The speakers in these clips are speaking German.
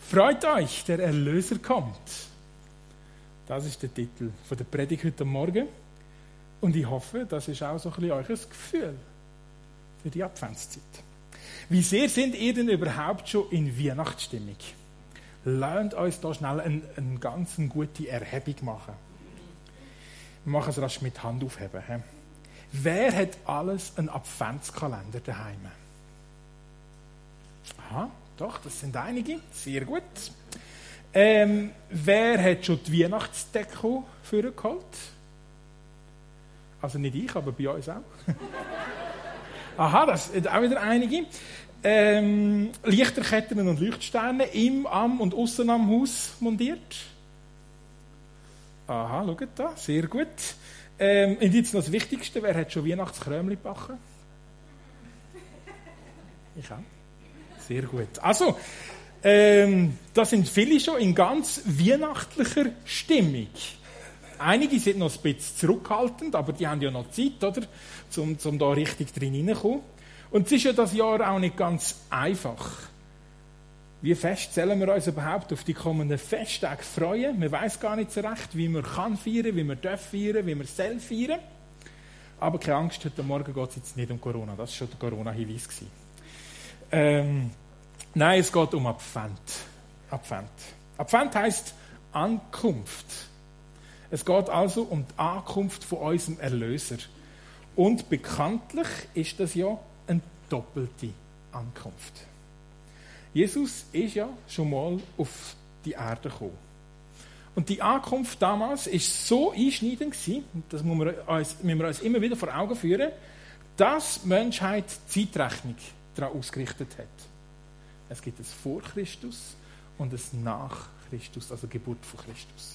Freut euch, der Erlöser kommt. Das ist der Titel von der Predigt heute Morgen. Und ich hoffe, das ist auch so ein bisschen euer Gefühl für die Adventszeit. Wie sehr sind ihr denn überhaupt schon in Weihnachtsstimmung? Lasst uns da schnell eine ganz gute Erhebung machen. Wir machen es rasch mit Hand aufheben. He? Wer hat alles einen Adventskalender daheim? Aha, doch, das sind einige. Sehr gut. Wer hat schon die Weihnachtsdeko vorgeholt? Also nicht ich, aber bei uns auch. Aha, das sind auch wieder einige. Lichterketten und Leuchtsterne im, am und aussen am Haus montiert. Aha, schaut da, sehr gut. Und jetzt noch das Wichtigste, wer hat schon Weihnachtskrömli gebacken? Ich auch. Sehr gut. Also, da sind viele schon in ganz weihnachtlicher Stimmung. Einige sind noch ein bisschen zurückhaltend, aber die haben ja noch Zeit, oder? Um da richtig drin hineinzukommen. Und es ist ja das Jahr auch nicht ganz einfach. Wie fest sollen wir uns überhaupt auf die kommenden Festtage freuen? Man weiss gar nicht so recht, wie man kann feiern, wie man darf feiern, wie man soll feiern. Aber keine Angst, heute Morgen geht es jetzt nicht um Corona. Das war schon der Corona-Hinweis. Nein, es geht um Advent. Advent heisst Ankunft. Es geht also um die Ankunft von unserem Erlöser. Und bekanntlich ist das ja eine doppelte Ankunft. Jesus ist ja schon mal auf die Erde gekommen. Und die Ankunft damals war so einschneidend gewesen, und das müssen wir uns immer wieder vor Augen führen, dass die Menschheit Zeitrechnung daran ausgerichtet hat. Es gibt ein Vor Christus und ein Nach Christus, also Geburt von Christus.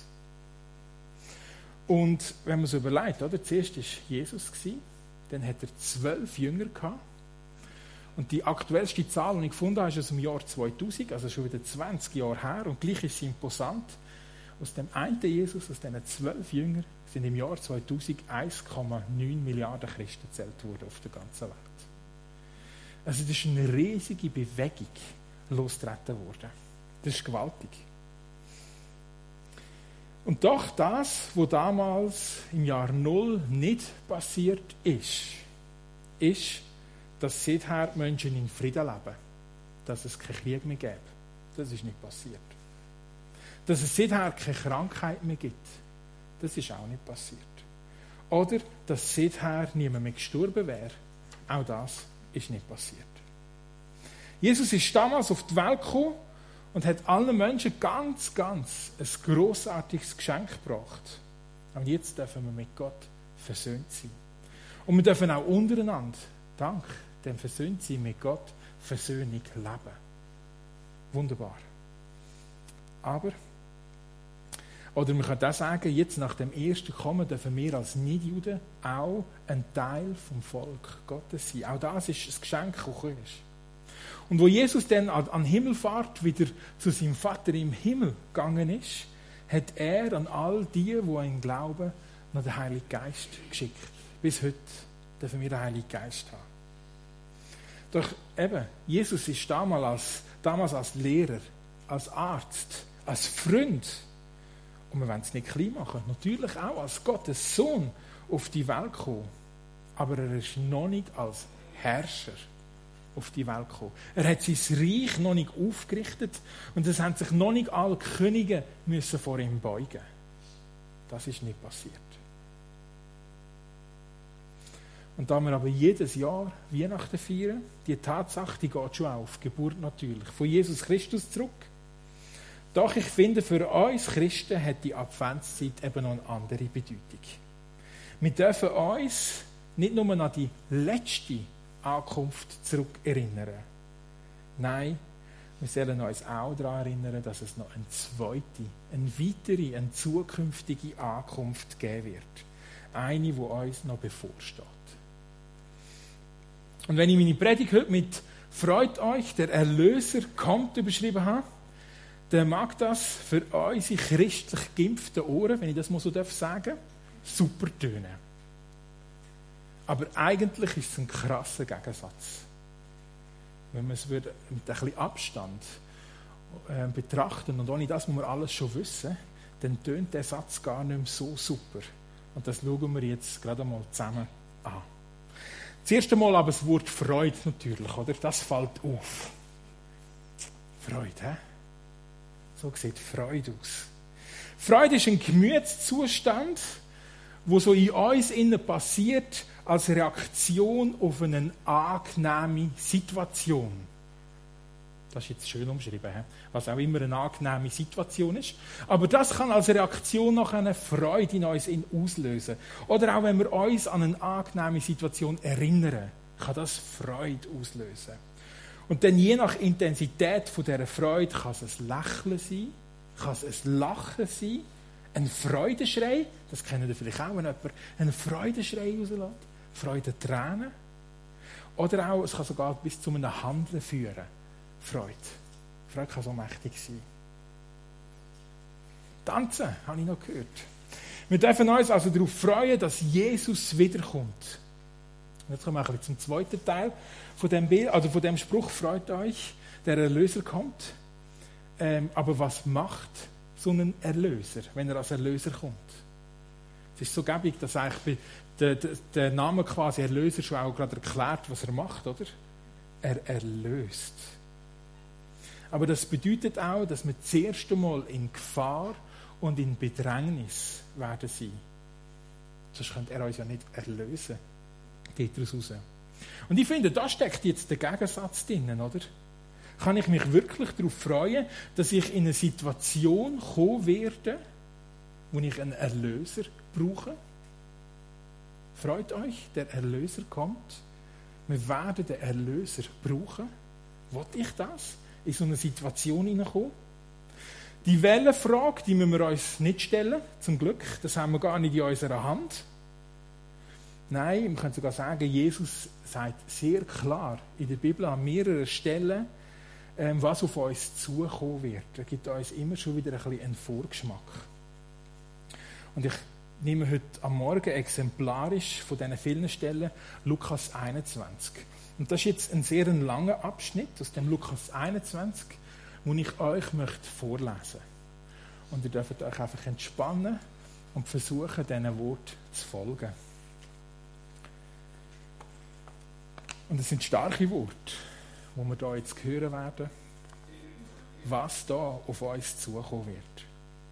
Und wenn man so überlegt, oder? Zuerst war Jesus, dann hat er 12 Jünger gehabt. Und die aktuellste Zahl, die ich gefunden habe, ist aus dem Jahr 2000, also schon wieder 20 Jahre her. Und gleich ist es imposant. Aus dem einen Jesus, aus diesen 12 Jüngern, sind im Jahr 2000 1,9 Milliarden Christen gezählt worden auf der ganzen Welt. Also das ist eine riesige Bewegung losgetreten worden. Das ist gewaltig. Und doch das, was damals im Jahr 0 nicht passiert ist, dass seither die Menschen in Frieden leben. Dass es keinen Krieg mehr gibt. Das ist nicht passiert. Dass es seither keine Krankheit mehr gibt. Das ist auch nicht passiert. Oder dass seither niemand mehr gestorben wäre. Auch das ist nicht passiert. Jesus ist damals auf die Welt gekommen und hat allen Menschen ganz ein grossartiges Geschenk gebracht. Und jetzt dürfen wir mit Gott versöhnt sein. Und wir dürfen auch untereinander, dank dem Versöhntsein mit Gott, Versöhnung leben. Wunderbar. Aber, oder man kann auch sagen, jetzt nach dem ersten Kommen dürfen wir als Nichtjuden auch ein Teil vom Volk Gottes sein. Auch das ist ein Geschenk, das gekommen ist. Und wo Jesus dann an Himmelfahrt wieder zu seinem Vater im Himmel gegangen ist, hat er an all die an ihn glauben, noch den Heiligen Geist geschickt. Bis heute dürfen wir den Heiligen Geist haben. Doch eben, Jesus ist damals als Lehrer, als Arzt, als Freund, und wir wollen es nicht klein machen, natürlich auch als Gottes Sohn auf die Welt gekommen. Aber er ist noch nicht als Herrscher auf die Welt gekommen. Er hat sein Reich noch nicht aufgerichtet und es haben sich noch nicht alle Könige müssen vor ihm beugen. Das ist nicht passiert. Und da wir aber jedes Jahr Weihnachten feiern, die Tatsache, die geht schon auf, Geburt natürlich, von Jesus Christus zurück. Doch ich finde, für uns Christen hat die Adventszeit eben noch eine andere Bedeutung. Wir dürfen uns nicht nur an die letzte Ankunft zurückerinnern. Nein, wir sollen uns auch daran erinnern, dass es noch eine zweite, eine weitere, eine zukünftige Ankunft geben wird. Eine, die uns noch bevorsteht. Und wenn ich meine Predigt heute mit «Freut euch, der Erlöser kommt» überschrieben habe, dann mag das für unsere christlich geimpften Ohren, wenn ich das mal so sagen darf, super tönen. Aber eigentlich ist es ein krasser Gegensatz. Wenn man es mit ein bisschen Abstand betrachten und ohne das, was wir alles schon wissen, dann tönt der Satz gar nicht mehr so super. Und das schauen wir jetzt gerade einmal zusammen an. Das erste Mal aber das Wort Freude natürlich, oder? Das fällt auf. Freude, hä? So sieht Freude aus. Freude ist ein Gemütszustand, wo so in uns innen passiert, als Reaktion auf eine angenehme Situation. Das ist jetzt schön umschrieben, was auch immer eine angenehme Situation ist. Aber das kann als Reaktion nach einer Freude in uns auslösen. Oder auch wenn wir uns an eine angenehme Situation erinnern, kann das Freude auslösen. Und dann je nach Intensität von dieser Freude kann es ein Lächeln sein, kann es ein Lachen sein, ein Freudenschrei, das kennen ihr vielleicht auch, wenn jemand einen Freudenschrei rauslässt, Freudentränen. Oder auch, es kann sogar bis zu einem Handeln führen. Freude. Freude kann so mächtig sein. Tanzen, habe ich noch gehört. Wir dürfen uns also darauf freuen, dass Jesus wiederkommt. Jetzt kommen wir ein bisschen zum zweiten Teil von dem Bild, also von dem Spruch, freut euch, der Erlöser kommt. Aber was macht so ein Erlöser, wenn er als Erlöser kommt? Es ist so gäbig, dass eigentlich der Name quasi Erlöser schon auch gerade erklärt, was er macht, oder? Er erlöst. Aber das bedeutet auch, dass wir das erste Mal in Gefahr und in Bedrängnis werden sein. Sonst könnte er uns ja nicht erlösen. Geht daraus raus. Und ich finde, da steckt jetzt der Gegensatz drin, oder? Kann ich mich wirklich darauf freuen, dass ich in eine Situation kommen werde, wo ich einen Erlöser brauche? Freut euch, der Erlöser kommt. Wir werden den Erlöser brauchen. Will ich das? In so eine Situation hineinkommen? Die Wellenfrage, die müssen wir uns nicht stellen, zum Glück. Das haben wir gar nicht in unserer Hand. Nein, wir können sogar sagen, Jesus sagt sehr klar in der Bibel an mehreren Stellen, was auf uns zukommen wird. Er gibt uns immer schon wieder ein bisschen einen Vorgeschmack. Und ich nehme heute am Morgen exemplarisch von diesen vielen Stellen Lukas 21. Und das ist jetzt ein sehr langer Abschnitt aus dem Lukas 21, den ich euch vorlesen möchte. Und ihr dürft euch einfach entspannen und versuchen, diesen Wort zu folgen. Und es sind starke Worte, die wir hier jetzt hören werden, was da auf uns zukommen wird.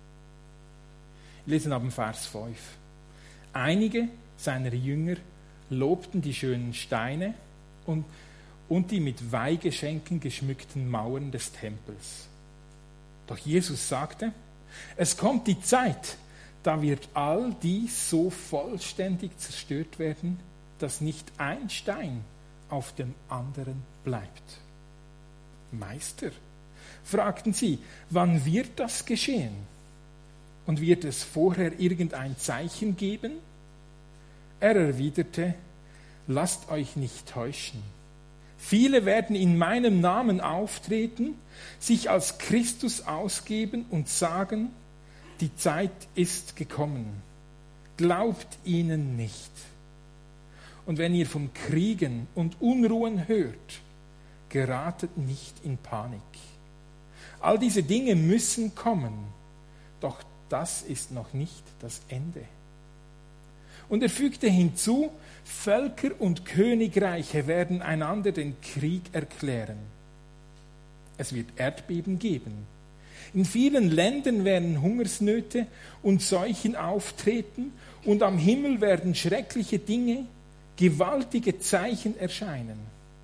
Ich lese ab dem Vers 5. Einige seiner Jünger lobten die schönen Steine und die mit Weihgeschenken geschmückten Mauern des Tempels. Doch Jesus sagte, es kommt die Zeit, da wird all dies so vollständig zerstört werden, dass nicht ein Stein auf dem anderen bleibt. Meister, fragten sie, wann wird das geschehen? Und wird es vorher irgendein Zeichen geben? Er erwiderte, lasst euch nicht täuschen. Viele werden in meinem Namen auftreten, sich als Christus ausgeben und sagen, die Zeit ist gekommen. Glaubt ihnen nicht. Und wenn ihr von Kriegen und Unruhen hört, geratet nicht in Panik. All diese Dinge müssen kommen, doch das ist noch nicht das Ende. Und er fügte hinzu, Völker und Königreiche werden einander den Krieg erklären. Es wird Erdbeben geben. In vielen Ländern werden Hungersnöte und Seuchen auftreten und am Himmel werden schreckliche Dinge, gewaltige Zeichen erscheinen.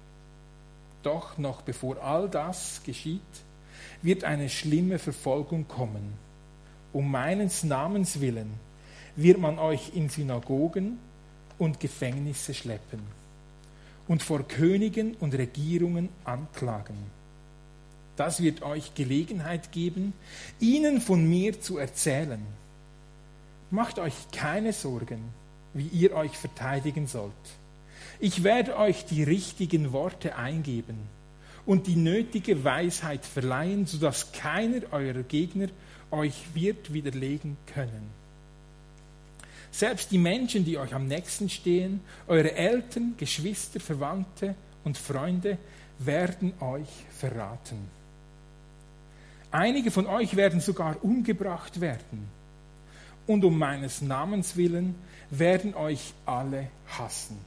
Doch noch bevor all das geschieht, wird eine schlimme Verfolgung kommen. Um meines Namens willen wird man euch in Synagogen und Gefängnisse schleppen und vor Königen und Regierungen anklagen. Das wird euch Gelegenheit geben, ihnen von mir zu erzählen. Macht euch keine Sorgen, wie ihr euch verteidigen sollt. Ich werde euch die richtigen Worte eingeben und die nötige Weisheit verleihen, sodass keiner eurer Gegner euch wird widerlegen können. Selbst die Menschen, die euch am nächsten stehen, eure Eltern, Geschwister, Verwandte und Freunde, werden euch verraten. Einige von euch werden sogar umgebracht werden. Und um meines Namens willen werden euch alle hassen.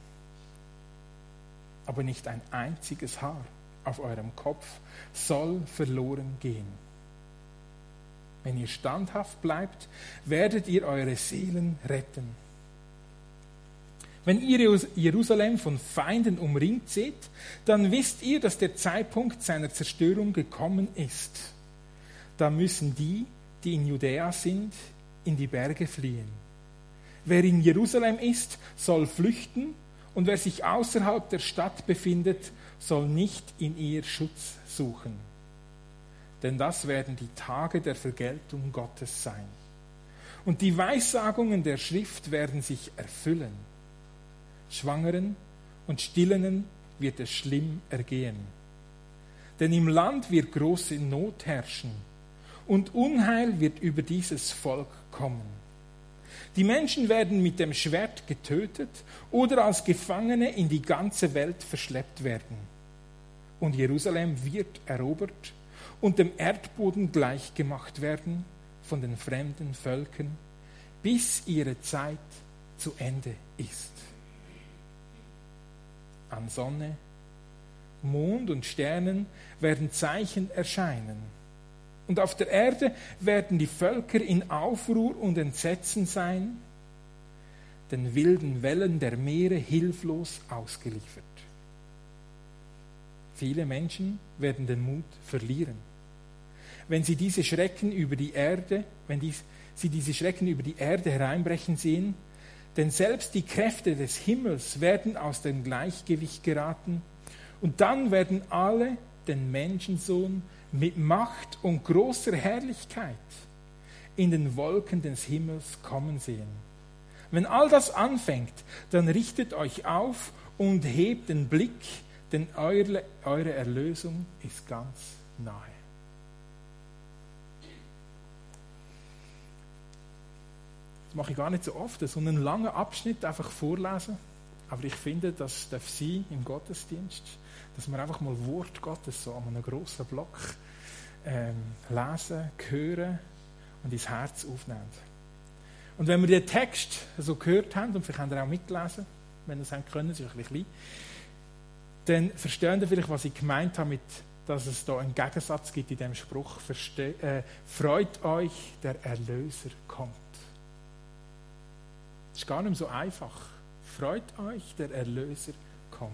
Aber nicht ein einziges Haar auf eurem Kopf soll verloren gehen. Wenn ihr standhaft bleibt, werdet ihr eure Seelen retten. Wenn ihr Jerusalem von Feinden umringt seht, dann wisst ihr, dass der Zeitpunkt seiner Zerstörung gekommen ist. Da müssen die in Judäa sind, in die Berge fliehen. Wer in Jerusalem ist, soll flüchten, und wer sich außerhalb der Stadt befindet, soll nicht in ihr Schutz suchen. Denn das werden die Tage der Vergeltung Gottes sein. Und die Weissagungen der Schrift werden sich erfüllen. Schwangeren und Stillenden wird es schlimm ergehen. Denn im Land wird große Not herrschen, und Unheil wird über dieses Volk kommen. Die Menschen werden mit dem Schwert getötet oder als Gefangene in die ganze Welt verschleppt werden. Und Jerusalem wird erobert und dem Erdboden gleichgemacht werden von den fremden Völkern, bis ihre Zeit zu Ende ist. An Sonne, Mond und Sternen werden Zeichen erscheinen. Und auf der Erde werden die Völker in Aufruhr und Entsetzen sein, den wilden Wellen der Meere hilflos ausgeliefert. Viele Menschen werden den Mut verlieren, wenn sie diese Schrecken über die Erde hereinbrechen sehen, denn selbst die Kräfte des Himmels werden aus dem Gleichgewicht geraten, und dann werden alle den Menschensohn mit Macht und großer Herrlichkeit in den Wolken des Himmels kommen sehen. Wenn all das anfängt, dann richtet euch auf und hebt den Blick, denn eure Erlösung ist ganz nahe. Das mache ich gar nicht so oft, so einen langen Abschnitt einfach vorlesen, aber ich finde, das darf sein im Gottesdienst, dass wir einfach mal Wort Gottes so an einem grossen Block lesen, hören und ins Herz aufnehmen. Und wenn wir den Text so gehört haben, und vielleicht habt ihr auch mitgelesen, wenn ihr es haben können, ist ein bisschen klein, dann verstehen ihr vielleicht, was ich gemeint habe, dass es da einen Gegensatz gibt in dem Spruch, freut euch, der Erlöser kommt. Das ist gar nicht mehr so einfach. Freut euch, der Erlöser kommt.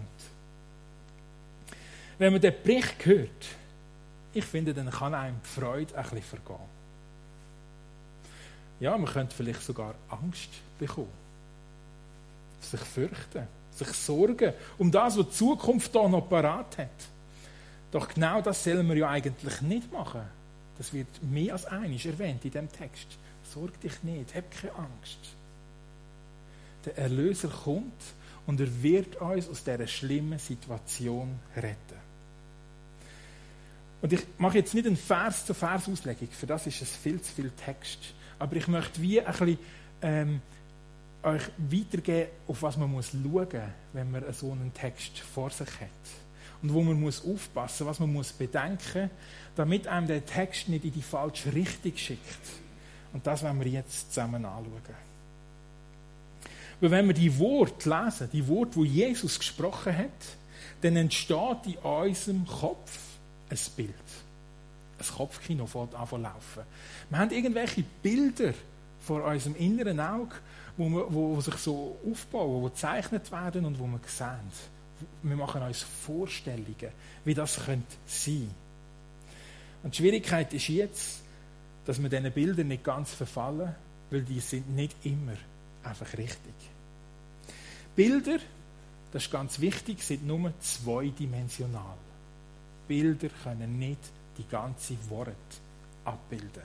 Wenn man den Bericht hört, ich finde, dann kann einem die Freude ein bisschen vergehen. Ja, man könnte vielleicht sogar Angst bekommen. Sich fürchten, sich sorgen um das, was die Zukunft da noch parat hat. Doch genau das sollen wir ja eigentlich nicht machen. Das wird mehr als einmal erwähnt in diesem Text. Sorg dich nicht, hab keine Angst. Der Erlöser kommt und er wird uns aus dieser schlimmen Situation retten. Und ich mache jetzt nicht eine Vers-zu-Vers-Auslegung, für das ist es viel zu viel Text. Aber ich möchte wie ein bisschen euch weitergeben, auf was man muss schauen muss, wenn man so einen Text vor sich hat. Und wo man muss aufpassen, was man muss bedenken, damit einem der Text nicht in die falsche Richtung schickt. Und das wollen wir jetzt zusammen anschauen. Weil wenn wir die Worte lesen, die Worte, die Jesus gesprochen hat, dann entsteht in unserem Kopf ein Bild. Ein Kopfkino fängt an zu laufen. Wir haben irgendwelche Bilder vor unserem inneren Auge, wo sich so aufbauen, die gezeichnet werden und wo wir sehen. Wir machen uns Vorstellungen, wie das könnte sein. Und die Schwierigkeit ist jetzt, dass wir diesen Bildern nicht ganz verfallen, weil die sind nicht immer einfach richtig. Bilder, das ist ganz wichtig, sind nur zweidimensional. Bilder können nicht die ganze Worte abbilden.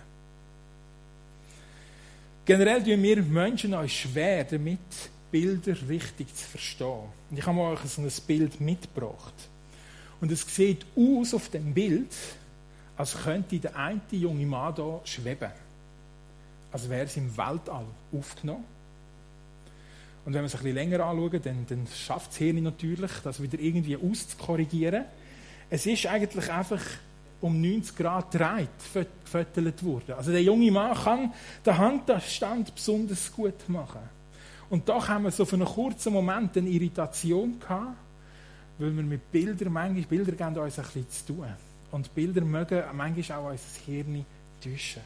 Generell tun wir Menschen uns schwer damit, Bilder richtig zu verstehen. Und ich habe euch so ein Bild mitgebracht. Und es sieht aus auf dem Bild, als könnte der eine junge Mann hier schweben. Als wäre es im Weltall aufgenommen. Und wenn wir es ein bisschen länger anschauen, dann schafft das Hirn natürlich, das wieder irgendwie auszukorrigieren. Es ist eigentlich einfach um 90 Grad gedreht, gefüttert wurde. Also der junge Mann kann den Handstand besonders gut machen. Und da haben wir so für einen kurzen Moment eine Irritation gehabt, weil wir mit Bildern geben uns ein bisschen zu tun. Und Bilder mögen manchmal auch unser Hirn täuschen.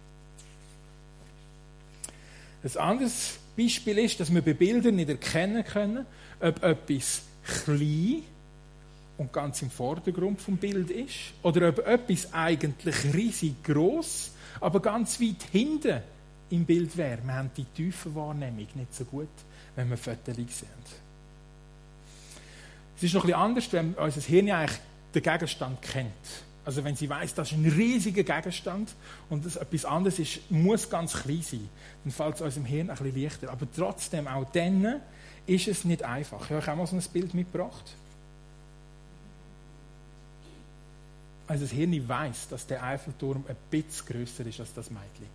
Ein anderes Beispiel ist, dass wir bei Bildern nicht erkennen können, ob etwas klein und ganz im Vordergrund vom Bild ist oder ob etwas eigentlich riesig gross, aber ganz weit hinten im Bild wäre. Wir haben die tiefe Wahrnehmung nicht so gut, wenn wir Fotos sehen. Es ist noch ein bisschen anders, wenn unser Hirn eigentlich den Gegenstand kennt. Also wenn sie weiss, das ist ein riesiger Gegenstand und das etwas anderes ist, muss ganz klein sein, dann fällt es unserem Hirn ein bisschen leichter. Aber trotzdem, auch dann ist es nicht einfach. Ich habe auch mal so ein Bild mitgebracht. Also das Hirn weiss, dass der Eiffelturm ein bisschen grösser ist als das Mädchen.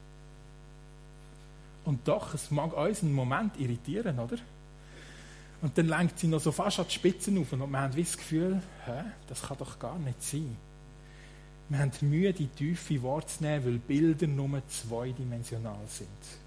Und doch, es mag uns einen Moment irritieren, oder? Und dann lenkt sie noch so fast an die Spitzen auf und wir haben das Gefühl, das kann doch gar nicht sein. Wir haben Mühe, die Tiefe wahrzunehmen, weil Bilder nur zweidimensional sind.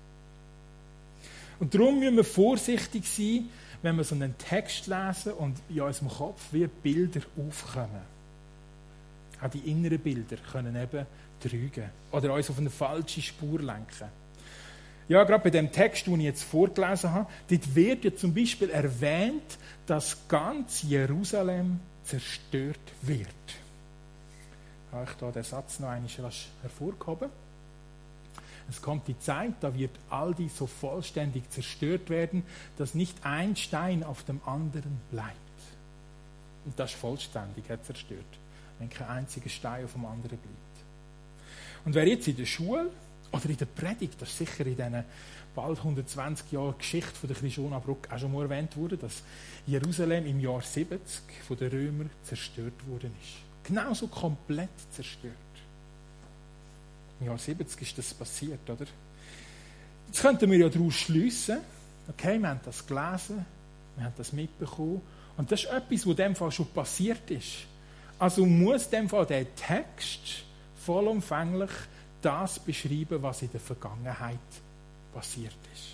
Und darum müssen wir vorsichtig sein, wenn wir so einen Text lesen und in unserem Kopf wie Bilder aufkommen. Auch die inneren Bilder können eben trügen oder uns auf eine falsche Spur lenken. Ja, gerade bei dem Text, den ich jetzt vorgelesen habe, dort wird ja zum Beispiel erwähnt, dass ganz Jerusalem zerstört wird. Ich habe hier den Satz noch einmal hervorgehoben. Es kommt die Zeit, da wird all dies so vollständig zerstört werden, dass nicht ein Stein auf dem anderen bleibt. Und das ist vollständig zerstört, wenn kein einziger Stein auf dem anderen bleibt. Und wer jetzt in der Schule oder in der Predigt, das ist sicher in diesen bald 120 Jahren Geschichte von der Christianabrücke auch schon mal erwähnt wurde, dass Jerusalem im Jahr 70 von den Römern zerstört worden ist. Genauso komplett zerstört. Im Jahr 70 ist das passiert, oder? Jetzt könnten wir ja daraus schliessen, okay, wir haben das gelesen, wir haben das mitbekommen, und das ist etwas, was in dem Fall schon passiert ist. Also muss in dem Fall der Text vollumfänglich das beschreiben, was in der Vergangenheit passiert ist.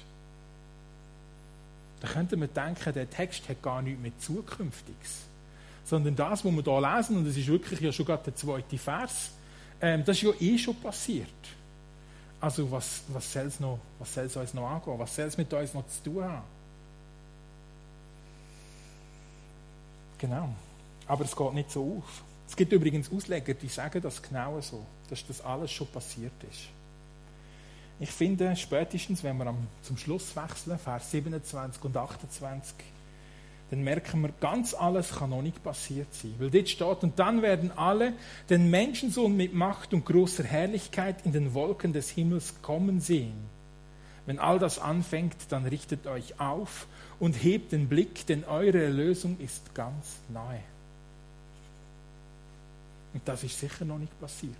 Da könnte man denken, der Text hat gar nichts mehr Zukünftiges. Sondern das, was wir hier lesen, und das ist wirklich ja schon gerade der zweite Vers, das ist ja eh schon passiert. Also was soll es uns noch angehen? Was soll es mit uns noch zu tun haben? Genau. Aber es geht nicht so auf. Es gibt übrigens Ausleger, die sagen das genau so, dass das alles schon passiert ist. Ich finde, spätestens, wenn wir zum Schluss wechseln, Vers 27 und 28, dann merken wir, ganz alles kann noch nicht passiert sein. Weil dort steht, und dann werden alle den Menschensohn mit Macht und großer Herrlichkeit in den Wolken des Himmels kommen sehen. Wenn all das anfängt, dann richtet euch auf und hebt den Blick, denn eure Erlösung ist ganz nahe. Und das ist sicher noch nicht passiert.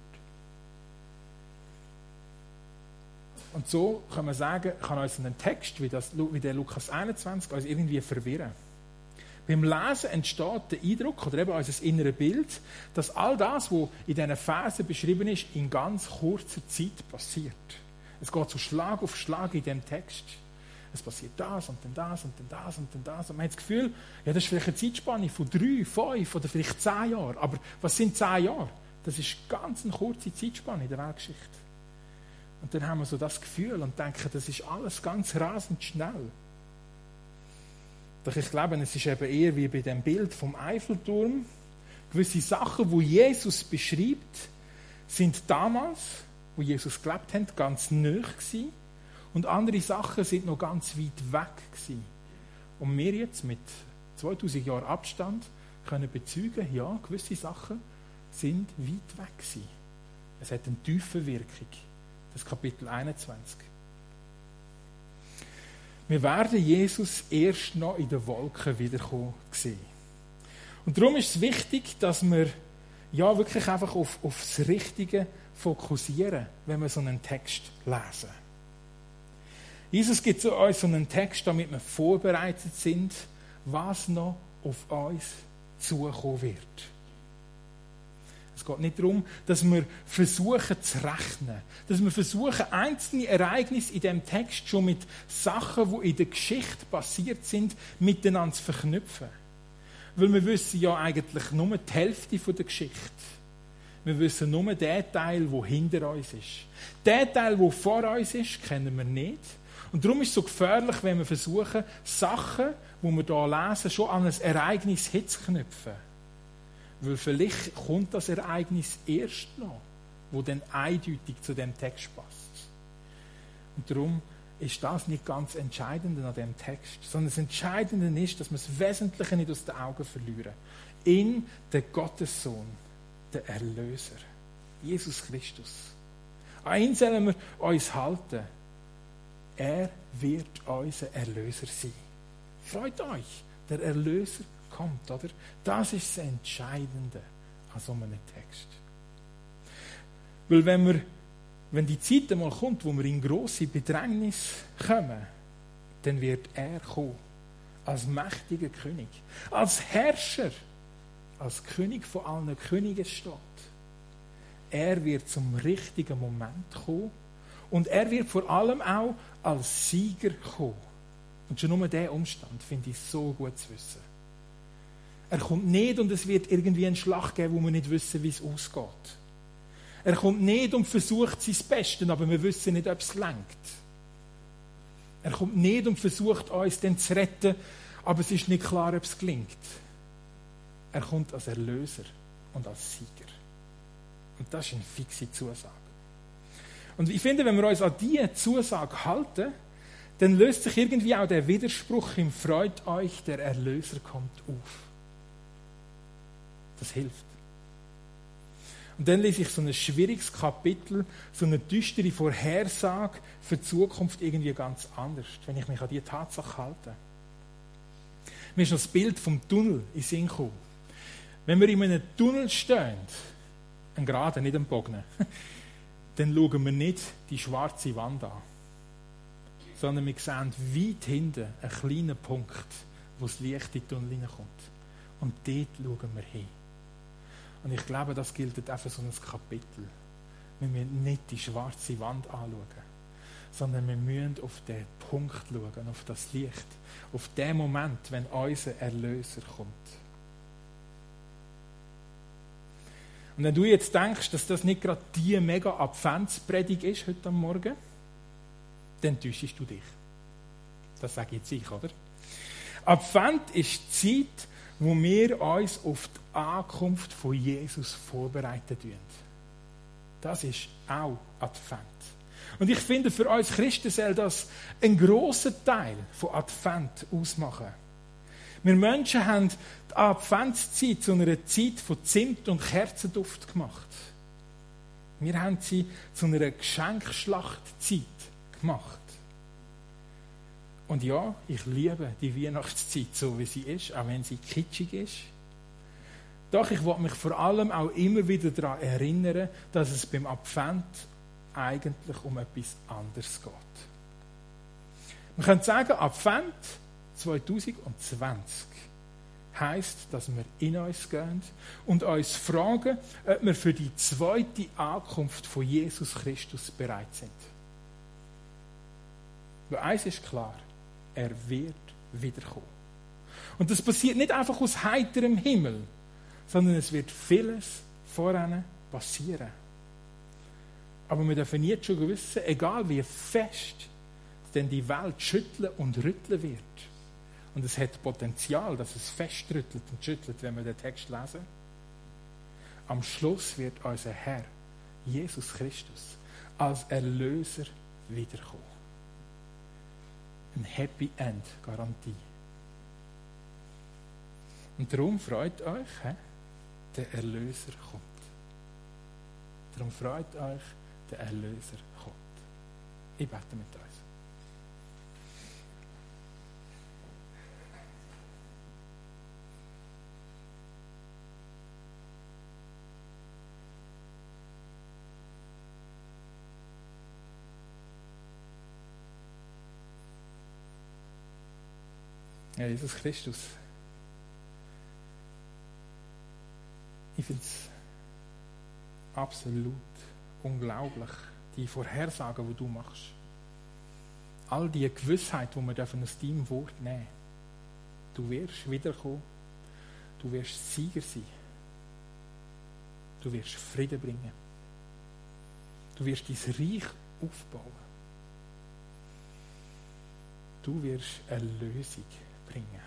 Und so kann man sagen, kann uns ein Text wie der Lukas 21 uns irgendwie verwirren. Beim Lesen entsteht der Eindruck, oder eben unser inneres Bild, dass all das, was in diesen Versen beschrieben ist, in ganz kurzer Zeit passiert. Es geht so Schlag auf Schlag in diesem Text. Es passiert das und dann das und dann das und dann das. Und man hat das Gefühl, ja, das ist vielleicht eine Zeitspanne von 3, 5 oder vielleicht 10 Jahren. Aber was sind 10 Jahre? Das ist ganz eine kurze Zeitspanne in der Weltgeschichte. Und dann haben wir so das Gefühl und denken, das ist alles ganz rasend schnell. Doch ich glaube, es ist eben eher wie bei dem Bild vom Eiffelturm. Gewisse Sachen, die Jesus beschreibt, sind damals, wo Jesus gelebt hat, ganz nahe gewesen. Und andere Sachen sind noch ganz weit weg gewesen. Und wir jetzt mit 2000 Jahren Abstand können bezeugen, ja, gewisse Sachen sind weit weg gewesen. Es hat eine tiefe Wirkung. Das Kapitel 21. Wir werden Jesus erst noch in den Wolken wiederkommen sehen. Und darum ist es wichtig, dass wir ja wirklich einfach auf das Richtige fokussieren, wenn wir so einen Text lesen. Jesus gibt uns so einen Text, damit wir vorbereitet sind, was noch auf uns zukommen wird. Es geht nicht darum, dass wir versuchen zu rechnen. Dass wir versuchen, einzelne Ereignisse in diesem Text schon mit Sachen, die in der Geschichte passiert sind, miteinander zu verknüpfen. Weil wir wissen ja eigentlich nur die Hälfte der Geschichte. Wir wissen nur den Teil, der hinter uns ist. Den Teil, der vor uns ist, kennen wir nicht. Und darum ist es so gefährlich, wenn wir versuchen, Sachen, die wir hier lesen, schon an ein Ereignis hinzuknüpfen. Weil vielleicht kommt das Ereignis erst noch, wo dann eindeutig zu dem Text passt. Und darum ist das nicht ganz entscheidend an dem Text, sondern das Entscheidende ist, dass wir das Wesentliche nicht aus den Augen verlieren. In den Gottessohn, der Erlöser, Jesus Christus. An ihn sollen wir uns halten. Er wird unser Erlöser sein. Freut euch, der Erlöser kommt, oder? Das ist das Entscheidende an so einem Text. Weil wenn die Zeit einmal kommt, wo wir in grosse Bedrängnis kommen, dann wird er kommen. Als mächtiger König. Als Herrscher. Als König von allen Königen steht. Er wird zum richtigen Moment kommen. Und er wird vor allem auch als Sieger kommen. Und schon nur diesen Umstand finde ich so gut zu wissen. Er kommt nicht und es wird irgendwie einen Schlag geben, wo wir nicht wissen, wie es ausgeht. Er kommt nicht und versucht sein Bestes, aber wir wissen nicht, ob es reicht. Er kommt nicht und versucht uns dann zu retten, aber es ist nicht klar, ob es gelingt. Er kommt als Erlöser und als Sieger. Und das ist eine fixe Zusage. Und ich finde, wenn wir uns an diese Zusage halten, dann löst sich irgendwie auch der Widerspruch im Freut euch, der Erlöser kommt auf. Das hilft. Und dann lese ich so ein schwieriges Kapitel, so eine düstere Vorhersage für die Zukunft irgendwie ganz anders, wenn ich mich an diese Tatsache halte. Mir ist noch das Bild vom Tunnel in den Sinn gekommen. Wenn wir in einem Tunnel stehen, ein geraden, nicht ein Bogen, dann schauen wir nicht die schwarze Wand an, sondern wir sehen weit hinten einen kleinen Punkt, wo das Licht in den Tunnel hineinkommt. Und dort schauen wir hin. Und ich glaube, das gilt einfach so ein Kapitel. Wir müssen nicht die schwarze Wand anschauen, sondern wir müssen auf den Punkt schauen, auf das Licht, auf den Moment, wenn unser Erlöser kommt. Und wenn du jetzt denkst, dass das nicht gerade die mega Adventspredigt ist heute am Morgen, dann täuschst du dich. Das sage jetzt ich, oder? Advent ist die Zeit, wo wir uns auf die Ankunft von Jesus vorbereiten tun. Das ist auch Advent. Und ich finde, für uns Christen soll das einen grossen Teil von Advent ausmachen. Wir Menschen haben die Adventszeit zu einer Zeit von Zimt und Kerzenduft gemacht. Wir haben sie zu einer Geschenkschlachtzeit gemacht. Und ja, ich liebe die Weihnachtszeit so, wie sie ist, auch wenn sie kitschig ist. Doch ich will mich vor allem auch immer wieder daran erinnern, dass es beim Advent eigentlich um etwas anderes geht. Man könnte sagen, Advent 2020 heisst, dass wir in uns gehen und uns fragen, ob wir für die zweite Ankunft von Jesus Christus bereit sind. Weil eins ist klar, er wird wiederkommen. Und das passiert nicht einfach aus heiterem Himmel, sondern es wird vieles voran passieren. Aber wir dürfen jetzt schon wissen, egal wie fest denn die Welt schütteln und rütteln wird. Und es hat Potenzial, dass es fest rüttelt und schüttelt, wenn wir den Text lesen. Am Schluss wird unser Herr, Jesus Christus, als Erlöser wiederkommen. Ein Happy End Garantie. Und darum freut euch, der Erlöser kommt. Darum freut euch, der Erlöser kommt. Ich bete mit uns. Ja, Jesus Christus. Ich finde es absolut unglaublich, die Vorhersagen, die du machst. All die Gewissheit, die wir aus deinem Wort nehmen dürfen. Du wirst wiederkommen, du wirst Sieger sein, du wirst Frieden bringen, du wirst dein Reich aufbauen, du wirst eine Lösung bringen.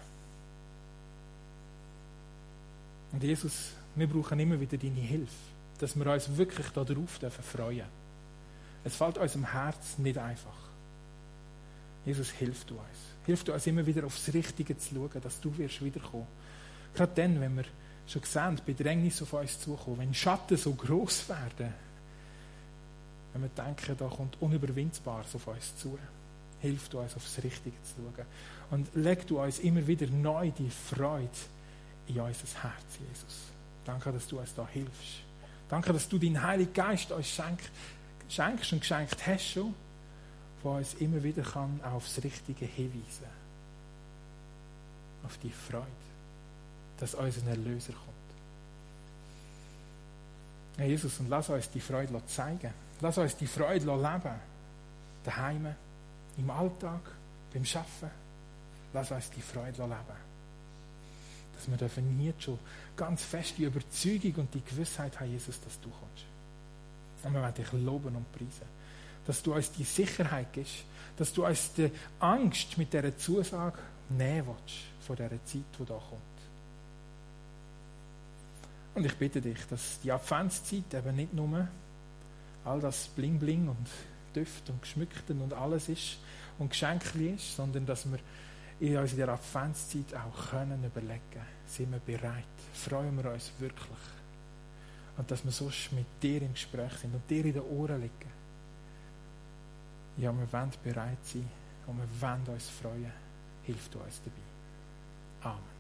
Und Jesus, wir brauchen immer wieder deine Hilfe, dass wir uns wirklich darauf freuen dürfen. Es fällt unserem Herz nicht einfach. Jesus, hilf du uns. Hilf du uns immer wieder aufs Richtige zu schauen, dass du wirst wiederkommen. Gerade dann, wenn wir schon sehen, Bedrängnisse auf uns zukommen, wenn Schatten so gross werden, wenn wir denken, da kommt Unüberwindbares auf uns zu. Hilf du uns aufs Richtige zu schauen. Und leg du uns immer wieder neu die Freude in unser Herz, Jesus. Danke, dass du uns da hilfst. Danke, dass du deinen Heiligen Geist uns schenkst und geschenkt hast schon, der uns immer wieder kann aufs Richtige hinweisen. Auf die Freude, dass unser Erlöser kommt. Herr Jesus, und lass uns die Freude zeigen. Lass uns die Freude leben. Daheim, im Alltag, beim Arbeiten. Lass uns die Freude leben. Dass wir dürfen jetzt schon ganz fest die Überzeugung und die Gewissheit haben, Jesus, dass du kommst. Und wir werden dich loben und preisen. Dass du uns die Sicherheit gibst, dass du uns die Angst mit dieser Zusage nehmen willst, von dieser Zeit, die da kommt. Und ich bitte dich, dass die Adventszeit eben nicht nur all das Bling-Bling und Düfte und Geschmückten und alles ist und Geschenke ist, sondern dass wir in unserer Adventszeit auch können überlegen, sind wir bereit, freuen wir uns wirklich. Und dass wir sonst mit dir im Gespräch sind und dir in den Ohren liegen. Ja, wir wollen bereit sein und wir wollen uns freuen. Hilf du uns dabei. Amen.